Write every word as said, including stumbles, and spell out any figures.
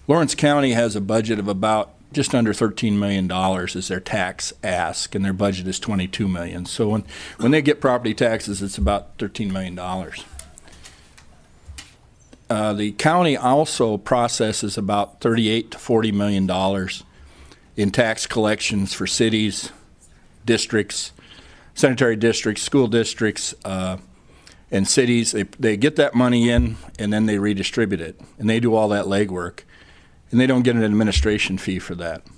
Lawrence County has a budget of about just under thirteen million dollars is their tax ask, and their budget is twenty-two million dollars. So when, when they get property taxes, it's about thirteen million dollars. Uh, the county also processes about thirty-eight to forty million dollars in tax collections for cities, districts, sanitary districts, school districts, uh, and cities. They, they get that money in, and then they redistribute it, and they do all that legwork, and they don't get an administration fee for that.